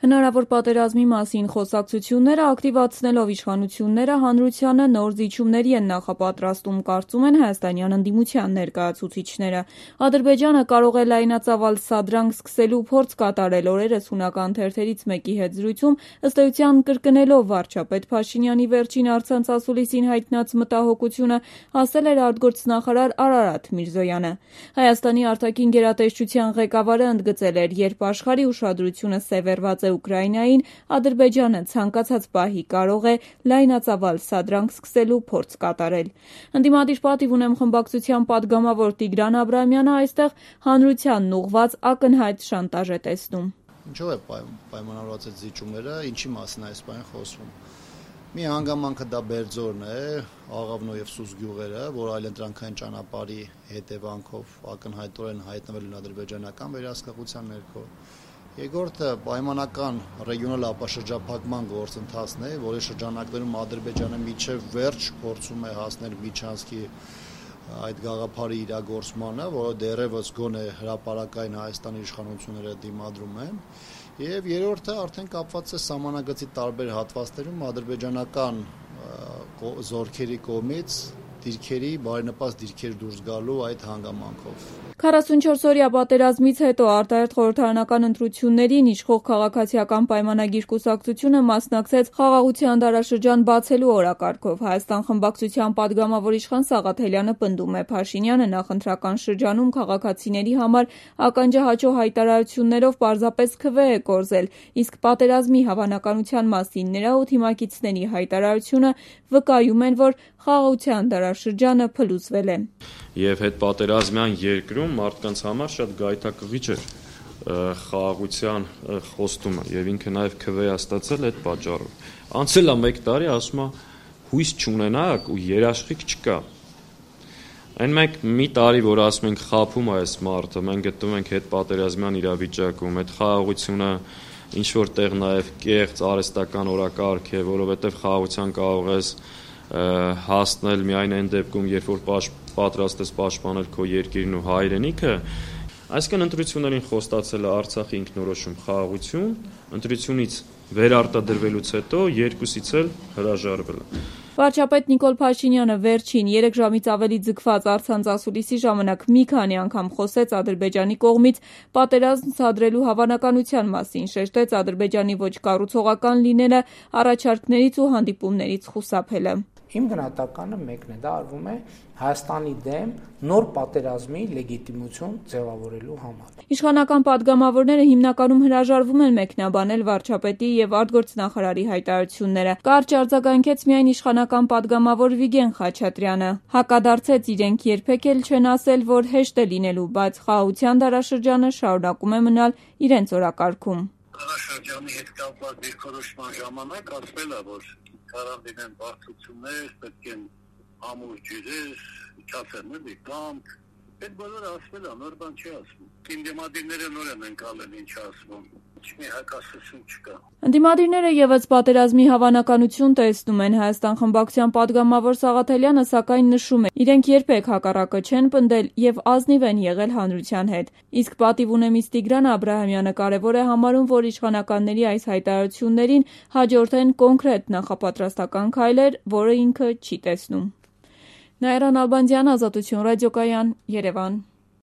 Հնարավոր պատերազմի մասին խոսակցությունները ակտիվացնելով իշխանությունները հանրությանը նոր զիջումների են նախապատրաստում, կարծում են հայաստանյան ընդդիմության ներկայացուցիչները։ Ադրբեջանը կարող է լայնածավալ սադրանք սկսելու փորձ կատարել օրերս հունական թերթերից մեկի հետ զրույցում, ըստ էության կրկնելով վարչապետ Փաշինյանի վերջին առցանց ասուլիսին հայտնած մտահոգությունը, ասել էր արտգործնախարար Արարատ Միրզոյանը։ Հայաստանի արտաքին գերատեսչության ղեկավարը ընդգծել էր, երբ աշխարհի ուշադրությունը սևեռված է Ուկրաինային, Ադրբեջանը ցանկացած պահի կարող է լայնածավալ սադրանք սկսելու փորձ կատարել։ Ընդդիմադիր պատիվ ունեմ խմբակցության падգամավոր Տիգրան Աբրահամյանը այստեղ հանրությանն ուղղված ակնհայտ շանտաժ է տեսնում։ Ինչո՞վ է պայմանավորված այդ զիջումները, ինչի մասին է այս բանը խոսվում։ Մի հանգամանքը դա Բերձորն է, Աղավնո եւ Սուս գյուղերը, որ այլընտրանքային ճանապարհի հետևանքով ակնհայտորեն հայտնվել են ադրբեջանական վերահսկողության ներքո։ Երկրորդը պայմանական ռեգիոնալ ապաշրջափակման գործընթացն է, որի շրջանակներում Ադրբեջանը մինչև վերջ փորձում է հասնել Միչանսկի այդ գաղափարի իրագործմանը, որը դեռևս գոնե հրապարակային Հայաստանի իշխանությունները դիմադրում են, եւ երրորդը արդեն կապված է սահմանագծի տարբեր հատվածներում ադրբեջանական զորքերի կողմից դիրքերի, բարենպաստ դիրքեր դուրս գալու այդ հանգամանքով։ 44-օրյա պատերազմից հետո արտահերթ խորհրդարանական ընտրություններին իշխող քաղաքացիական պայմանագիր կուսակցությունը մասնակցեց խաղաղության դարաշրջան բացելու օրակարգով։ Հայաստան խմբակցության падգամավոր Իշխան Սաղաթելյանը պնդում է, Փաշինյանը նախընտրական շրջանում քաղաքացիների համար ականջահաչո հայտարարություններով պարզապես քվե է կորզել, իսկ պատերազմի հավանականության մասին նրա ու թիմակիցների հայտարարությունը վկայում են, որ խաղաղության դարաշրջանը փլուզվել է։ Եվ հետպատերազմյան երկրում մարդկանց համար շատ գայթակղիչ էր խաղաղության խոստումը եւ ինքը նաեւ քվեա ստացել այդ պատճառով։ Անցել է 1 տարի, ասում է հույս չունենաք ու երաշխիք չկա։ Այն մի տարի, որ ասում ենք խափում է այս մարդը, մենք գտնվում ենք հետպատերազմյան իրավիճակում, այդ խաղաղությունը ինչ որտեղ նաեւ կեղծ արհեստական օրակարգ է, որովհետեւ խաղաղության կարող ես հասնել միայն այն դեպքում, երբ որ պատրաստ ես պաշտպանել քո երկիրն ու հայրենիքը, այսինքն ընտրություններին խոստացել է Արցախի ինքնորոշում խաղաղություն, ընտրությունից վերարտադրվելուց հետո երկուսից էլ հրաժարվել է։ Վարչապետ Նիկոլ Փաշինյանը վերջին 3 ժամից ավելի ձգված առցանց ասուլիսի ժամանակ մի քանի անգամ խոսեց Ադրբեջանի կողմից պատերազմ սադրելու հավանականության մասին, շեշտեց Ադրբեջանի ոչ կառուցողական լինելը, առաջարկներից ու հանդիպումներից խուսափելը։ Իմ գնահատականը մեկն է, դա արվում է Հայաստանի դեմ նոր պատերազմի լեգիտիմություն ձևավորելու համար։ Իշխանական падգամավորները հիմնականում հրաժարվում են մեկնաբանել վարչապետի եւ արտգործնախարարի հայտարարությունները։ Կարճ արձագանքեց միայն իշխանական падգամավոր Վիգեն Խաչատրյանը։ Հակադարձեց իրենք երբեք էլ չեն ասել, որ հեշտ է լինելու, բայց խաղաղության դարաշրջանը շարունակում է մնալ իրենց օրակարգում։ Դարաշրջանի հետ կապված դիրքորոշման ժամանակ ասվել է, որ կարանդինեն բարդություններ, պետք են ամուր ջրեր, չասեմ էլի կամք, այդ բոլորը ասվել է, նոր բան չի ասվում։ Ընդդիմադիրները նոր են ընկալել ինչ ասվում, մի հակասություն չկա։ Ընդդիմադիրները եւս պատերազմի հավանականություն տեսնում են։ Հայաստան խմբակցության падգամավոր Սաղաթելյանը սակայն նշում է, իրենք երբեք հակառակը չեն պնդել եւ ազնիվ են եղել հանրության հետ։ Իսկ պատիվ ունեմից Տիգրան Աբրահամյանը կարևոր է համարում, որ իշխանականների այս հայտարարություններին հաջորդեն կոնկրետ նախապատրաստական քայլեր, որը ինքը չի տեսնում։ Նաիրա Նալբանդյան, Ազատություն ռադիոկայան, Երևան։